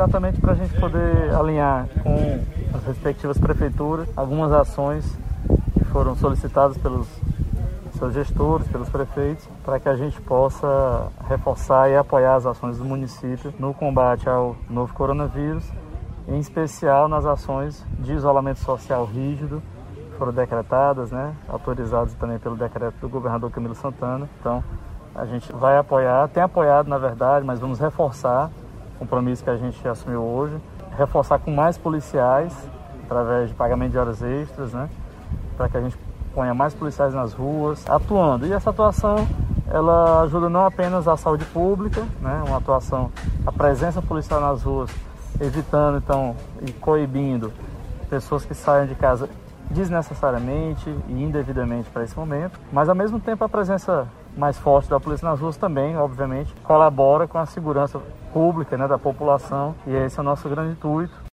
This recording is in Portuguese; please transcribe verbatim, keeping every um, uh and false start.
Exatamente para a gente poder alinhar com as respectivas prefeituras algumas ações que foram solicitadas pelos seus gestores, pelos prefeitos, para que a gente possa reforçar e apoiar as ações do município no combate ao novo coronavírus, em especial nas ações de isolamento social rígido, que foram decretadas, né, autorizadas também pelo decreto do governador Camilo Santana. Então, a gente vai apoiar, tem apoiado na verdade, mas vamos reforçar o compromisso que a gente assumiu hoje, reforçar com mais policiais, através de pagamento de horas extras, né, para que a gente ponha mais policiais nas ruas, atuando. E essa atuação, ela ajuda não apenas a saúde pública, né, uma atuação, a presença policial nas ruas, evitando então e coibindo pessoas que saiam de casa desnecessariamente e indevidamente para esse momento, mas ao mesmo tempo a presença mais forte da polícia nas ruas também, obviamente, colabora com a segurança pública, né, da população, e esse é o nosso grande intuito.